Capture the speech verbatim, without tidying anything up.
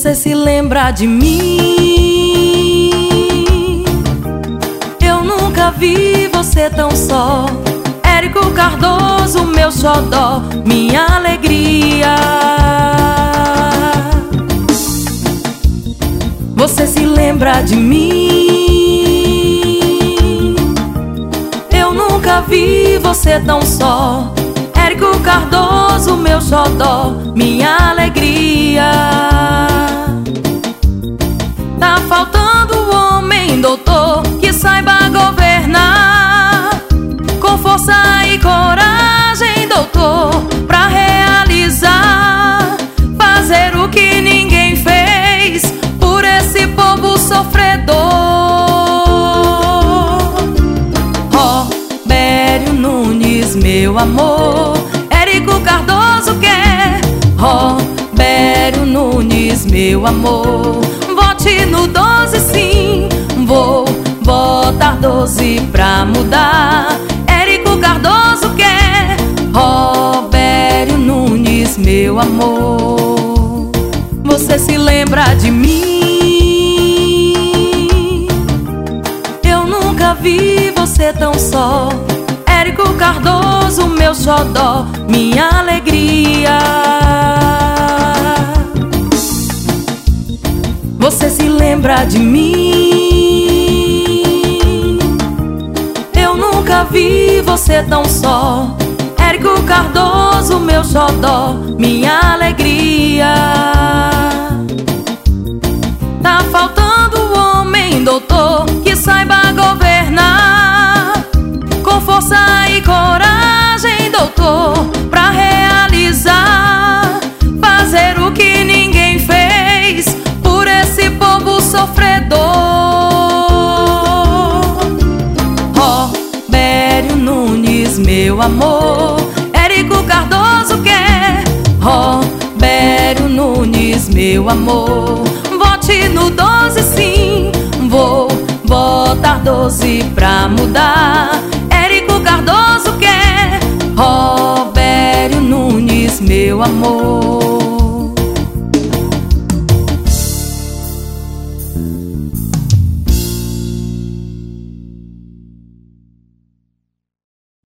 Você se lembra de mim? Eu nunca vi você tão só. Érico Cardoso, meu xodó, minha alegria. Você se lembra de mim? Eu nunca vi você tão só. Érico Cardoso, meu xodó, minha alegria. Tá faltando um homem doutor que saiba governar com força e coragem, doutor, pra realizar, fazer o que ninguém fez por esse povo sofredor. Robério Nunes, meu amor, Érico Cardoso quer. Robério Nunes, meu amor, vote no doze sim, vou votar doze pra mudar. Érico Cardoso quer. Robério Nunes, meu amor. Você se lembra de mim? Eu nunca vi você tão só. Érico Cardoso, meu xodó, minha alegria. Você se lembra de mim? Eu nunca vi você tão só. Érico Cardoso, meu xodó, minha alegria. Tá faltando um homem doutor que saiba governar com força e coragem, doutor, pra realizar, fazer o que ninguém fez por esse povo sofredor. Robério Nunes, meu amor, Érico Cardoso quer. Robério Nunes, meu amor, vote no doze sim, vou votar doze pra mudar. Érico Cardoso quer. Robério Nunes, meu amor.